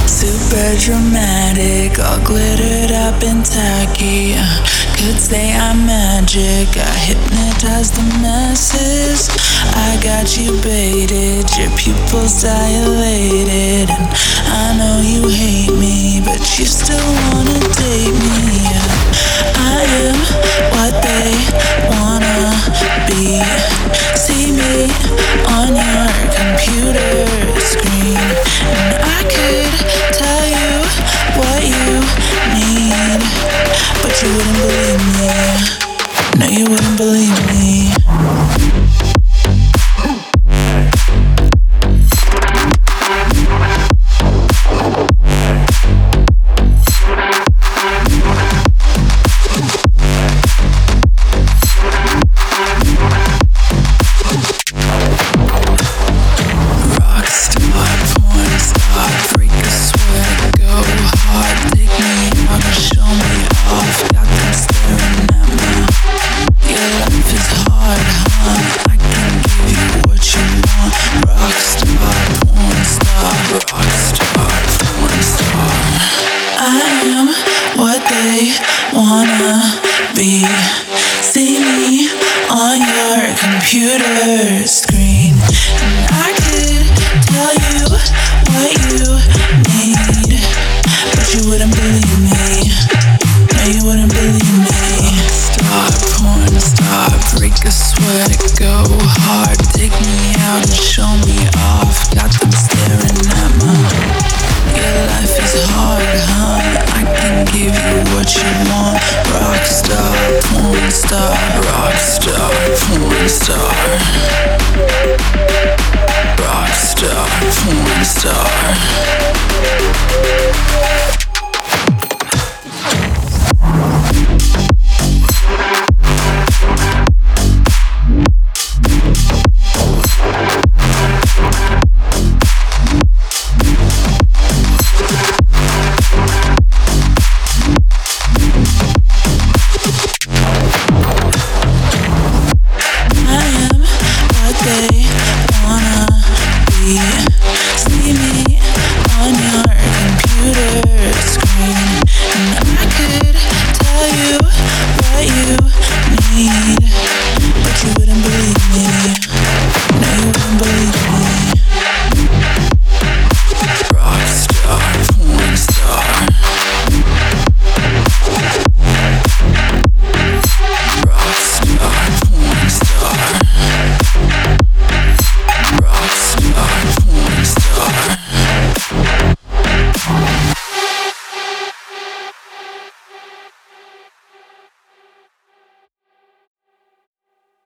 Super dramatic, all glittered up and tacky. Could say I'm magic, I hypnotize the masses. I got you baited, your pupils dilated. And I know you hate me, but you still wanna date me. I am what they wanna be. See me on your computer screen, and I could tell you what you need, but you wouldn't believe me. No, you wouldn't believe me. What they wanna be. See me on your computer screen, and I could tell you what you need, but you wouldn't believe me. No, you wouldn't believe me. Star, porn star, break a sweat, go hard, take me out and show me off. Got them staring at me. Your life is hard, huh? I can give you what you want. Rockstar, porn star, rockstar, porn star. Rockstar, porn star. I am what they wanna be.